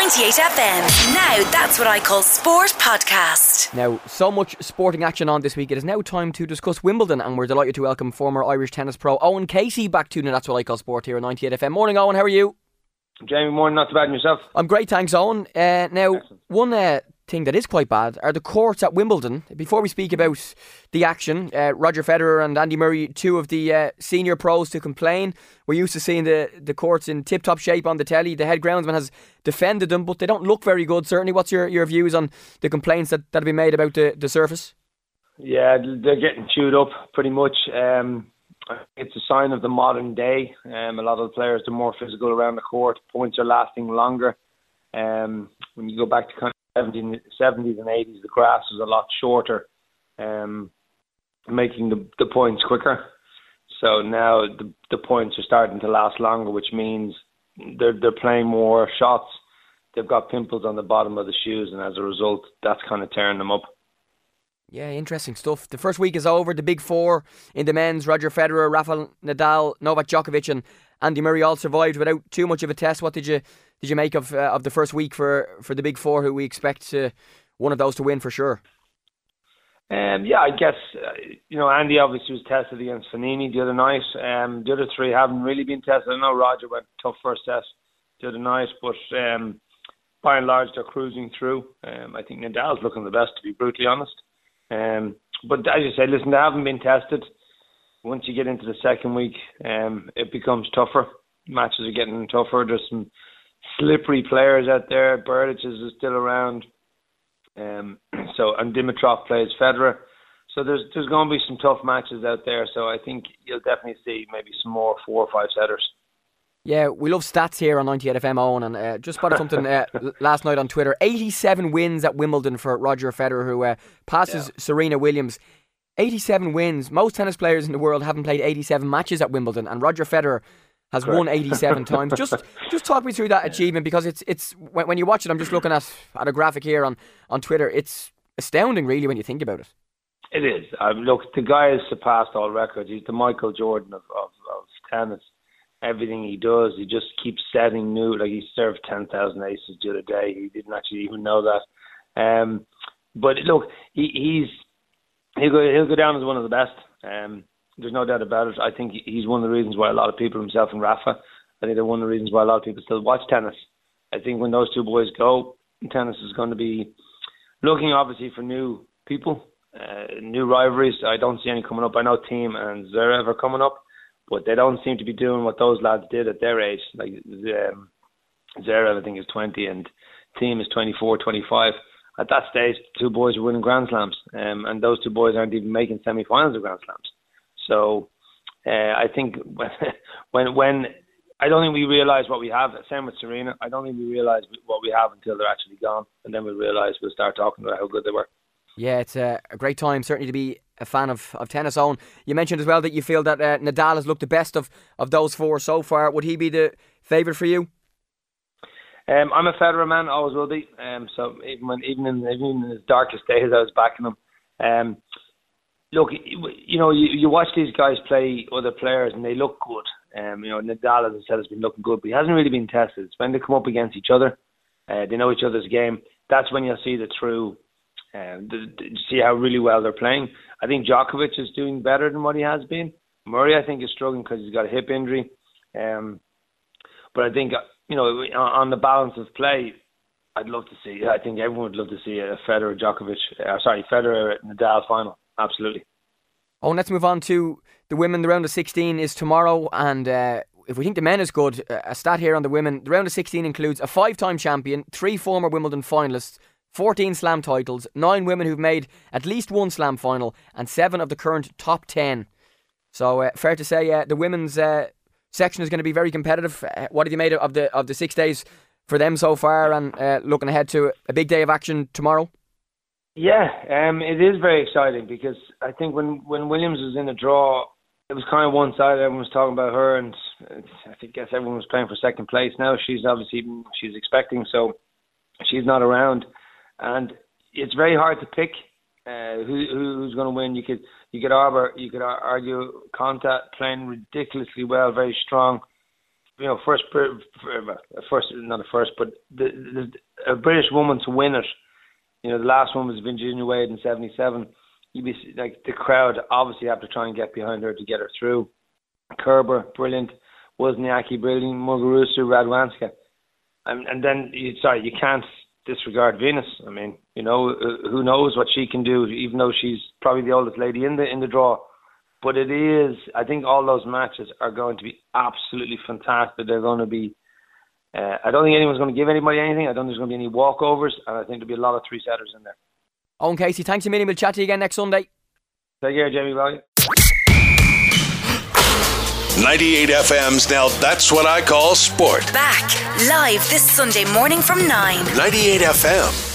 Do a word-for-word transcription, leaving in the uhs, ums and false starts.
ninety-eight F M. Now that's what I call sport podcast. Now, so much sporting action on this week. It is now time to discuss Wimbledon, and we're delighted to welcome former Irish tennis pro Owen Casey back to Now That's What I Call Sport here on ninety-eight F M. Morning, Owen. How are you? Jamie, morning. Not too bad. And yourself? I'm great, thanks, Owen. Uh, now, Excellent. one uh, thing that is quite bad are the courts at Wimbledon. Before we speak about the action, uh, Roger Federer and Andy Murray, two of the uh, senior pros to complain. We're used to seeing the, the courts in tip-top shape on the telly. The head groundsman has defended them, but they don't look very good, certainly. What's your, your views on the complaints that, that have been made about the, the surface? Yeah, they're getting chewed up pretty much. Um, it's a sign of the modern day. Um, a lot of the players are more physical around the court. Points are lasting longer. Um, when you go back to kind of seventies and eighties, the grass was a lot shorter, um, making the, the points quicker. So now the, the points are starting to last longer, which means they're they're playing more shots. They've got pimples on the bottom of the shoes, and as a result, that's kind of tearing them up. Yeah, interesting stuff. The first week is over. The big four in the men's, Roger Federer, Rafael Nadal, Novak Djokovic and Andy Murray all survived without too much of a test. What did you did you make of uh, of the first week for, for the big four, who we expect uh, one of those to win for sure? Um, yeah, I guess, uh, you know, Andy obviously was tested against Fognini the other night. Um, the other three haven't really been tested. I know Roger went tough first test the other night, but um, by and large they're cruising through. Um, I think Nadal's looking the best, to be brutally honest. Um, but as you say, listen, they haven't been tested. Once you get into the second week, um, it becomes tougher. Matches are getting tougher. There's some slippery players out there. Berdych is still around. Um, so and Dimitrov plays Federer. So there's there's going to be some tough matches out there. So I think you'll definitely see maybe some more four or five setters. Yeah, we love stats here on ninety-eight F M, Owen, and uh, just spotted something uh, last night on Twitter. eighty-seven wins at Wimbledon for Roger Federer, who uh, passes yeah. Serena Williams. eighty-seven wins. Most tennis players in the world haven't played eighty-seven matches at Wimbledon, and Roger Federer has Correct. won eighty-seven times. Just just talk me through that achievement, because it's it's when, when you watch it, I'm just looking at, at a graphic here on, on Twitter. It's astounding, really, when you think about it. It is. Um, look, the guy has surpassed all records. He's the Michael Jordan of, of, of tennis. Everything he does, he just keeps setting new. Like, he served ten thousand aces the other day. He didn't actually even know that. Um, but look, he, he's he'll go he'll go down as one of the best. Um, there's no doubt about it. I think he's one of the reasons why a lot of people, himself and Rafa, I think they're one of the reasons why a lot of people still watch tennis. I think when those two boys go, tennis is going to be looking obviously for new people, uh, new rivalries. I don't see any coming up. I know Thiem and Zverev are coming up, but they don't seem to be doing what those lads did at their age. Like um, Zverev, I think, is twenty, and Thiem is twenty-four, twenty-five. At that stage, the two boys were winning Grand Slams, um, and those two boys aren't even making semi-finals of Grand Slams. So uh, I think when, when when I don't think we realise what we have. Same with Serena. I don't think we realise what we have until they're actually gone, and then we realise we'll start talking about how good they were. Yeah, it's a, a great time, certainly, to be a fan of, of tennis. Owen, you mentioned as well that you feel that uh, Nadal has looked the best of, of those four so far. Would he be the favourite for you? Um, I'm a Federer man, always will be. Um, so even when even in even in his darkest days, I was backing him. Um, look, you know, you, you watch these guys play other players, and they look good. Um, you know, Nadal, as I said, has been looking good, but he hasn't really been tested. It's when they come up against each other, uh, they know each other's game. That's when you'll see the true. Um, to, to see how really well they're playing. I think Djokovic is doing better than what he has been. Murray, I think, is struggling because he's got a hip injury. Um, but I think, you know, on the balance of play, I'd love to see. I think everyone would love to see a Federer Djokovic. Uh, sorry, Federer Nadal final. Absolutely. Oh, and let's move on to the women. The round of sixteen is tomorrow, and uh, if we think the men is good, a stat here on the women: the round of sixteen includes a five-time champion, three former Wimbledon finalists, fourteen slam titles, nine women who've made at least one slam final, and seven of the current top ten. So uh, fair to say uh, the women's uh, section is going to be very competitive. Uh, what have you made of the of the six days for them so far, and uh, looking ahead to a big day of action tomorrow? Yeah, um, it is very exciting, because I think when, when Williams was in a draw, it was kind of one-sided. Everyone was talking about her, and I think guess everyone was playing for second place. Now she's obviously she's expecting, so she's not around. And it's very hard to pick uh, who who's going to win. You could you could argue you could argue Konta playing ridiculously well, very strong. you know, first, first, not a first, but the, the, a British woman to win it. You know, the last one was Virginia Wade in seventy-seven. You'd be like, the crowd obviously have to try and get behind her to get her through. Kerber, brilliant. Wozniacki, brilliant. Muguruza, Radwanska. And, and then, you, sorry, you can't disregard Venus. I mean, you know, who knows what she can do, even though she's probably the oldest lady in the in the draw. But it is, I think all those matches are going to be absolutely fantastic. They're going to be, uh, I don't think anyone's going to give anybody anything. I don't think there's going to be any walkovers. And I think there'll be a lot of three-setters in there. Owen Casey, thanks a million. We'll chat to you again next Sunday. Take care, Jamie. Bye. ninety-eight F M's Now That's What I Call Sport. Back live this Sunday morning from nine. ninety-eight F M.